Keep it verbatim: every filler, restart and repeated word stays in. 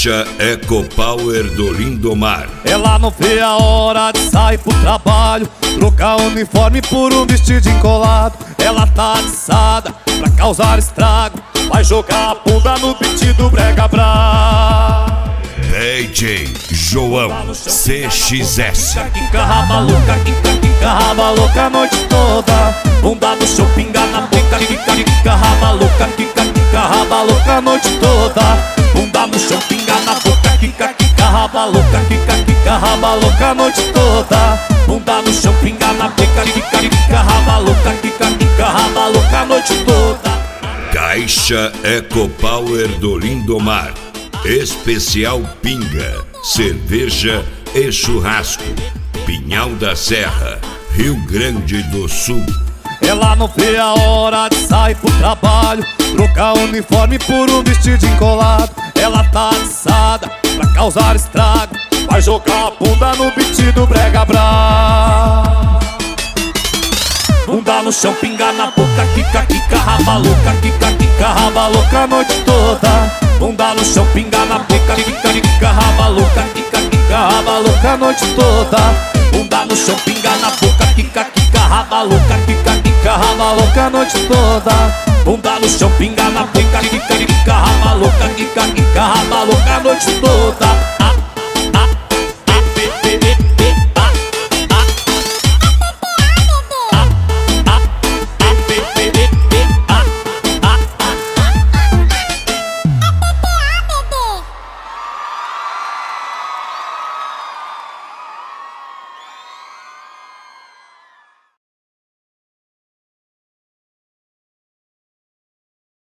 Caixa EcoPower do Lindomar. Ela não vê a hora de sair pro trabalho, trocar uniforme por um vestido encolado. Ela tá atiçada pra causar estrago, vai jogar a bunda no beat do Brega Brá. D J João C X S. Quica raba louca, quica, quica raba louca a noite toda. Bunda no chão, pinga na boca, quica, quica raba louca, quica, quica raba louca a noite toda. Bunda no chão, pinga na boca, quica, quica raba louca, quica, quica raba louca a noite toda. Bunda no chão, pinga na boca, quica, quica raba louca, quica, quica raba louca a noite toda. Caixa EcoPower do Lindomar. Especial Pinga, cerveja e churrasco. Pinhal da Serra, Rio Grande do Sul. Ela não vê a hora de sair pro trabalho, trocar uniforme por um vestido encolado. Ela tá atiçada pra causar estrago, vai jogar a bunda no beat do Brega Brá. Bunda no chão, pinga na boca, quica, quica, raba louca, quica, quica, raba louca a noite toda. Bunda no chão, pinga na boca, quica, quica, raba louca, quica, quica, raba louca a noite toda. Bunda no chão, pinga na boca, quica, quica, raba louca, quica, quica, raba louca a noite toda. Bunda no chão, pinga na boca, quica, quica, raba louca, quica, quica, raba louca a noite toda.